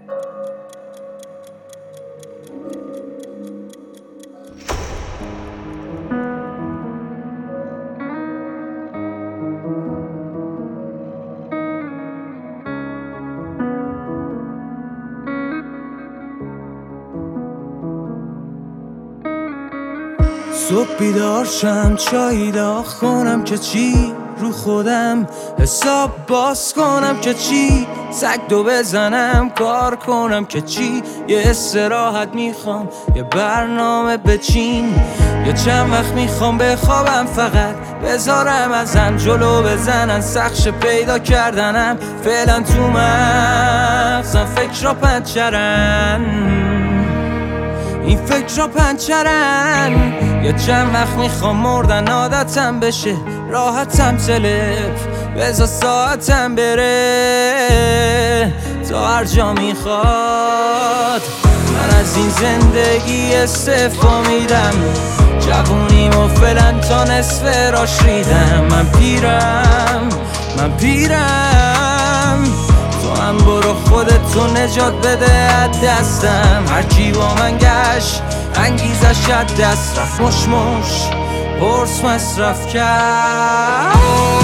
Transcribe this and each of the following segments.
صبح بیدار شم چایی داغ کنم که چی، رو خودم حساب باز کنم که چی، سگ دو بزنم کار کنم که چی، یه استراحت میخوام یه برنامه بچین، یه چند وقت میخوام بخوابم فقط بذارم ازم جلو بزنن سخش پیدا کردنم، فعلا تو مغزم فکر را پنچرن، این فکر را پنچرن، یه چند وقت میخوام مردن عادتم بشه، راحتم تلف بذار ساعتم بره تا هر جا میخواد. من از این زندگی استعفا میدم، جوونیمو فعلا تا نصف راش ریدم، من پیرم تو هم برو خودتو نجات بده از دستم، هرکی با من گشت انگیزش از دست رفت، مش پرس مصرف کرد.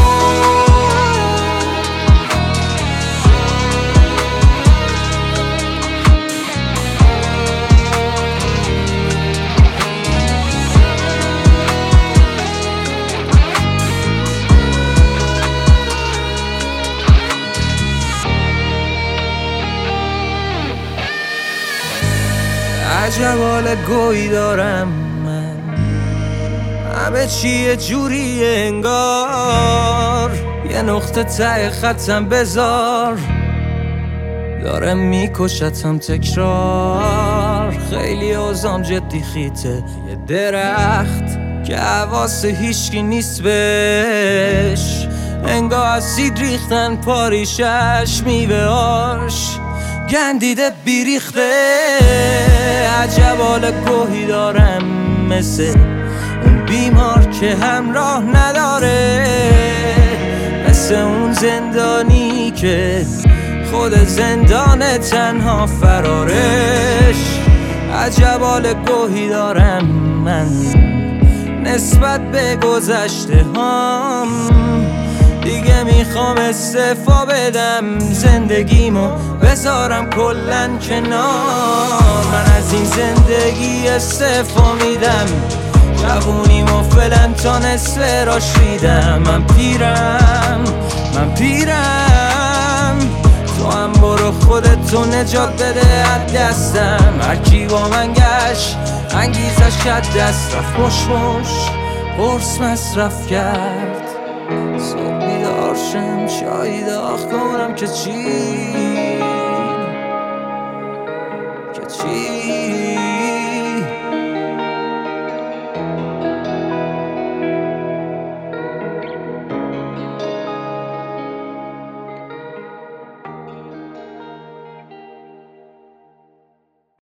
عجب حال گویی دارم من، همه چی یه جوریه انگار، یه نقطه ته خطم بذار، داره میکشتم تکرار، خیلی اوزام جدی خیته، یه درخت که حواس هیچکی نیست بهش، انگار اسید ریختن پاریشش، میوه‌هاش گندیده بیریخته، عجب حال گوهی دارم مثل اون بیمار که همراه نداره، مثل اون زندانی که خود زندان تنها فرارش، عجب حال گوهی دارم من نسبت به گذشته هام، دیگه میخوام استعفا بدم، زندگیمو بذارم کلن کنار، من از این زندگی استعفا میدم، جوونیمو فعلا تا نصف راش ریدم، من پیرم تو هم برو خودتو نجات بده از دستم، هرکی با من گشت انگیزش از دست رفت، مش پرس مصرف کرد. صبح بیدار شم چایی داغ کنم که چی،